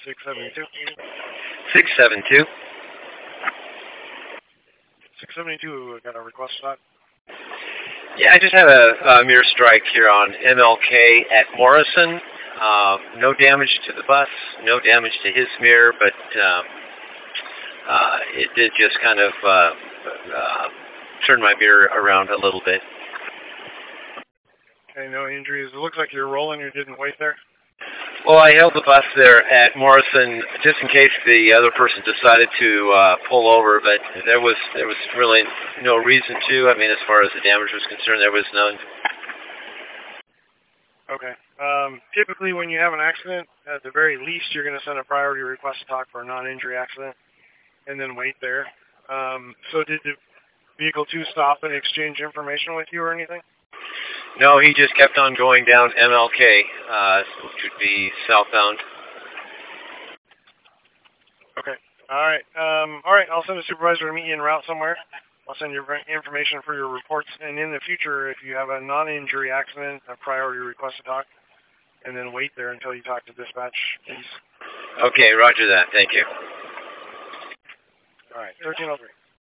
672. 672. 672, got a request stop. Yeah, I just had a mirror strike here on MLK at Morrison. No damage to the bus, no damage to his mirror, but it did just kind of turn my mirror around a little bit. Okay, no injuries. It looks like you're rolling. You didn't wait there. Well, I held the bus there at Morrison just in case the other person decided to pull over, but there was really no reason to. I mean, as far as the damage was concerned, there was none. Okay. Typically, when you have an accident, at the very least, you're going to send a priority request to talk for a non-injury accident, and then wait there. So did the vehicle 2 stop and exchange information with you or anything? No, he just kept on going down MLK, which would be southbound. Okay. All right. All right. I'll send a supervisor to meet you en route somewhere. I'll send you information for your reports. And in the future, if you have a non-injury accident, a priority request to talk, and then wait there until you talk to dispatch, please. Okay, roger that. Thank you. All right. 1303.